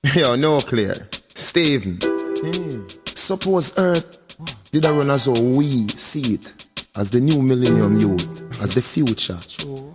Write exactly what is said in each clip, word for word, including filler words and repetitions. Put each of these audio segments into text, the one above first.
Yo, no clear. Stephen. Mm. Suppose Earth did I run as how we see it, as the new millennium youth, as the future. True.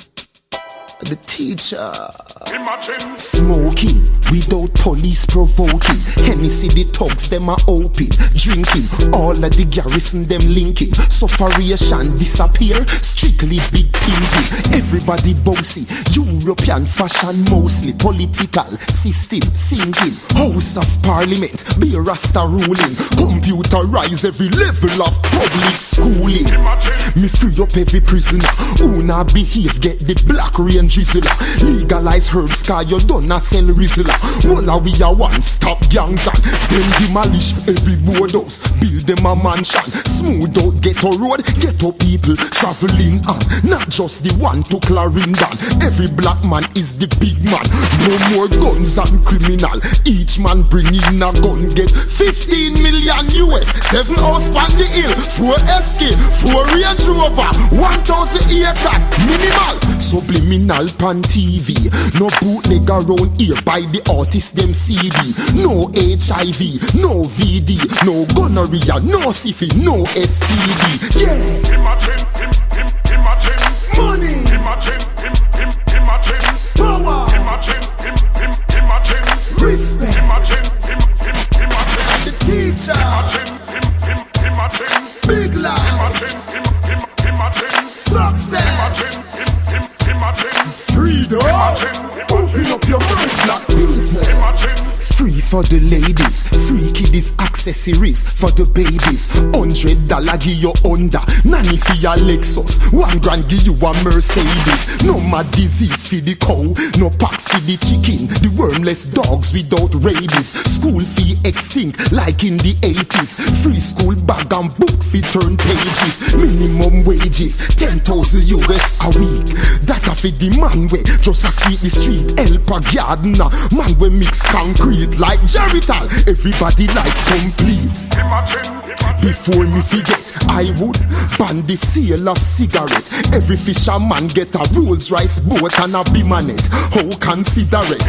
The teacher. Imagine. Smoking without police provoking. Hennessy the thugs them are open. Drinking all of the garrison them linking. Sufferation disappear. Strictly big pinky. Everybody bossy. European fashion mostly. Political system sinking. House of Parliament. Be Rasta ruling. Computerize every level of public schooling. Imagine. Me free up every prisoner. Who not behave get the black rain drizzler. Legalize herbs car you done a sell rizzler. One a we a one stop gangs and then demolish every boardhouse. Build them a mansion. Smooth out ghetto road. Ghetto people traveling on. Not just the one to Clarendon. Every black man is the big man. No more guns and criminal. Each man bring in a gun. Get fifteen million U S. Seven house on the hill. Four S K. Four Range Rover. One thousand acres. Minimal. Subliminal pan T V. No bootleg around here by the artist them C D. No H I V, no V D, no gonorrhea, no syphilis, no S T D. Yeah. Imagine, im, im, imagine money. Imagine, im, im, imagine power. Imagine, im, im, imagine respect. Imagine, im, im, imagine the teacher. Imagine, im, im, imagine big life. Imagine, im, im, imagine success. Imagine, im, im, imagine freedom. Imagine, open up your mind like people. Imagine. Free for the ladies, free kiddies accessories for the babies. Hundred dollar give you under, nanny for your Lexus. One grand give you a Mercedes. No mad disease for the cow, no packs for the chicken. The wormless dogs without rabies. School fee extinct like in the eighties. Free school bag and book fee turn pages. Minimum wages, ten thousand U S a week. That a for the man way just a sweep the street. Help a gardener, man we mix concrete. Like Jerital, everybody life complete. Imagine, imagine. Before me forget, I would ban the sale of cigarette. Every fisherman get a Rolls Royce boat and a Bimanet. How considerate?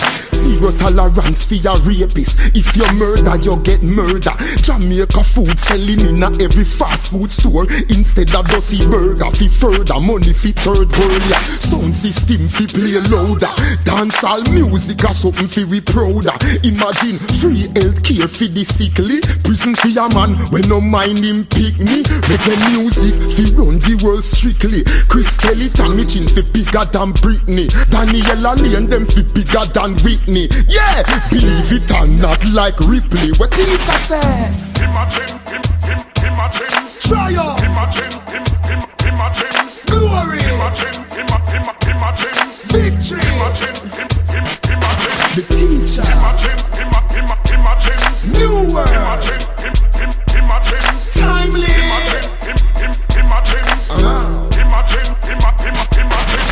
Zero tolerance for your rapist. If you murder, you get murder. Jamaica food selling in a every fast food store instead of dirty burger. Fi further money fi third world. Yeah. Sound system fi play louder. Dancehall music or something fi we prouder. Imagine free health care for the sickly. Prison for your man when no mind him pick me. Reggae music fi run the world strictly. Chris Kelly Tommy Chin fi bigger than Britney. Daniela Lane them fi bigger than Whitney. Yeah, believe it or not like Ripley. What teacher say? Imagine, im, im, imagine triumph. Imagine, im, im, imagine glory. Imagine, im, im, imagine victory. Imagine, im, im, imagine the teacher. Imagine, im, im, imagine new world. Imagine, im, im, imagine timely. Imagine, im, im, imagine uh-huh. Imagine, im, im, imagine.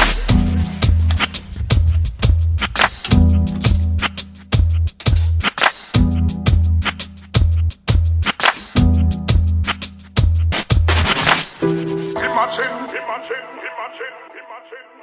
Imagine, imagine, imagine, imagine.